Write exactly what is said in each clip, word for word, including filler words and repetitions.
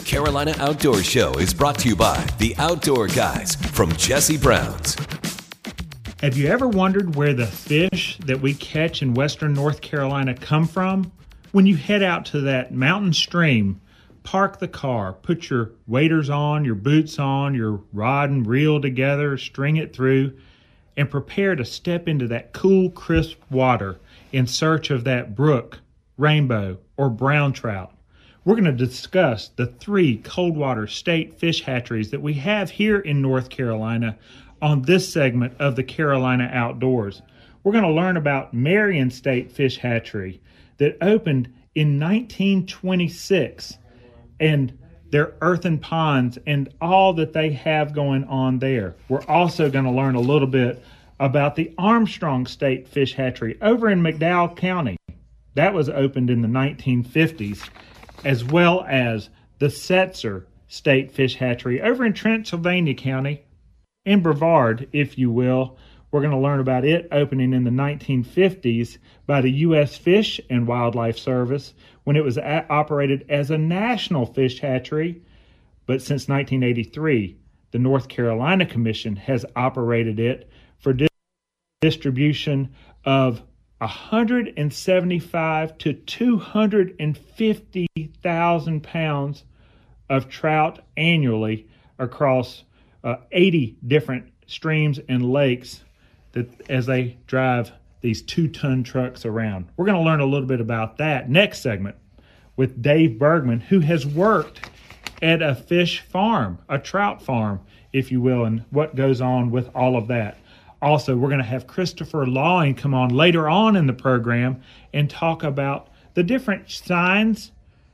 Carolina Outdoor Show is brought to you by the Outdoor Guys from Jesse Brown's. Have you ever wondered where the fish that we catch in western North Carolina come from? When you head out to that mountain stream, park the car, put your waders on, your boots on, your rod and reel together, string it through, and prepare to step into that cool, crisp water in search of that brook, rainbow, or brown trout. We're going to discuss the three Coldwater State fish hatcheries that we have here in North Carolina on this segment of the Carolina Outdoors. We're going to learn about Marion State Fish Hatchery that opened in nineteen twenty-six and their earthen ponds and all that they have going on there. We're also going to learn a little bit about the Armstrong State Fish Hatchery over in McDowell County. That was opened in the nineteen fifties, as well as the Setzer State Fish Hatchery over in Transylvania County, in Brevard, if you will. We're going to learn about it opening in the nineteen fifties by the U S Fish and Wildlife Service when it was a- operated as a national fish hatchery. But since nineteen eighty-three, the North Carolina Commission has operated it for di- distribution of one hundred seventy-five to two hundred fifty thousand pounds of trout annually across uh, eighty different streams and lakes that as they drive these two-ton trucks around. We're going to learn a little bit about that next segment with Dave Bergman, who has worked at a fish farm, a trout farm, if you will, and what goes on with all of that. Also, we're going to have Christopher Lawing come on later on in the program and talk about the different signs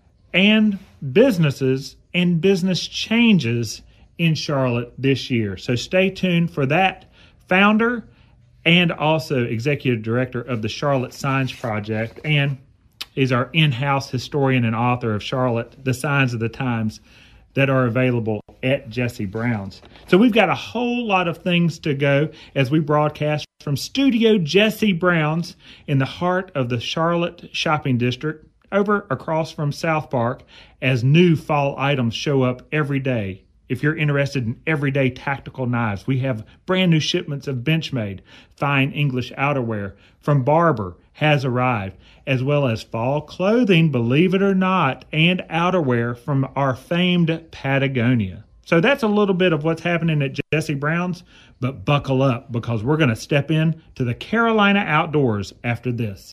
and businesses and business changes in Charlotte this year. So stay tuned for that. Founder and also executive director of the Charlotte Signs Project, and is our in-house historian and author of Charlotte, The Signs of the Times, that are available at Jesse Brown's. So we've got a whole lot of things to go as we broadcast from Studio Jesse Brown's in the heart of the Charlotte Shopping District, over across from South Park, as new fall items show up every day. If you're interested in everyday tactical knives, we have brand new shipments of Benchmade fine English outerwear from Barber has arrived, as well as fall clothing, believe it or not, and outerwear from our famed Patagonia. So that's a little bit of what's happening at Jesse Brown's, but buckle up because we're going to step in to the Carolina Outdoors after this.